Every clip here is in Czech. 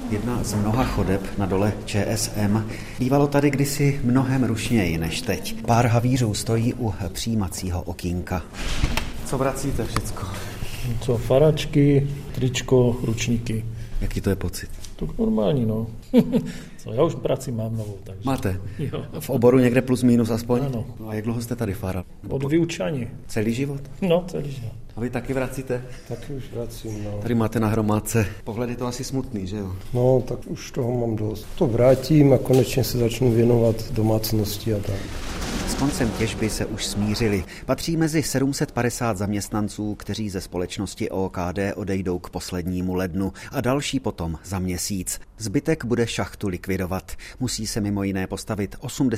Jedna z mnoha chodeb na dole ČSM. Bývalo tady kdysi mnohem rušněji než teď. Pár havířů stojí u přijímacího okýnka. Co vracíte všecko? Co, faračky, tričko, ručníky. Jaký to je pocit? To normální, no. Co, já už práci mám novou, takže... Máte? Jo. V oboru někde plus minus aspoň? Ano. No a jak dlouho jste tady fáral? Od vyučení. Celý život? No, celý život. A vy taky vracíte? Taky už vracím, no. Tady máte na hromádce. Pohled je to asi smutný, že jo? No, tak už toho mám dost. To vrátím a konečně se začnu věnovat domácnosti a tak. S koncem těžby se už smířili. Patří mezi 750 zaměstnanců, kteří ze společnosti OKD odejdou k poslednímu lednu a další potom za měsíc. Zbytek bude šachtu likvidovat. Musí se mimo jiné postavit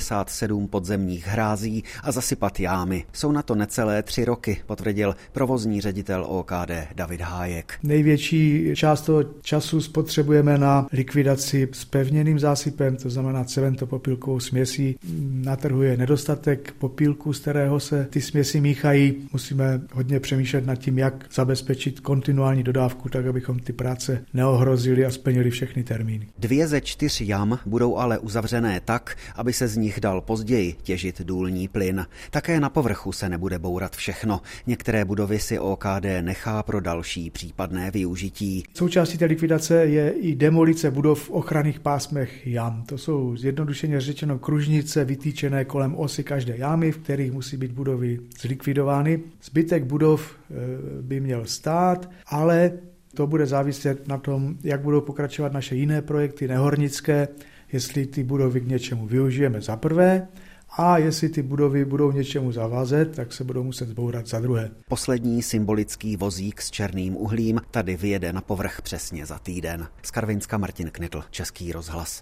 87 podzemních hrází a zasypat jámy. Jsou na to necelé 3 roky, potvrdil provozní ředitel OKD David Hájek. Největší část toho času spotřebujeme na likvidaci s pevněným zásypem, to znamená cementopopílkovou směsí. Na trhu je nedostatek popílku, z kterého se ty směsi míchají. Musíme hodně přemýšlet nad tím, jak zabezpečit kontinuální dodávku, tak abychom ty práce neohrozili a splnili všechny termíny. 2 ze 4 jam budou ale uzavřené tak, aby se z nich dal později těžit důlní plyn. Také na povrchu se nebude bourat všechno. Některé budovy si OKD nechá pro další případné využití. Součástí té likvidace je i demolice budov v ochranných pásmech jam. To jsou zjednodušeně řečeno kružnice vytýčené kolem osy každé jámy, v kterých musí být budovy zlikvidovány. Zbytek budov by měl stát, ale to bude záviset na tom, jak budou pokračovat naše jiné projekty nehornické, jestli ty budovy k něčemu využijeme za prvé a jestli ty budovy budou něčemu zavázet, tak se budou muset zbourat za druhé. Poslední symbolický vozík s černým uhlím tady vyjede na povrch přesně za týden. Z Karvinska Martin Knitl, Český rozhlas.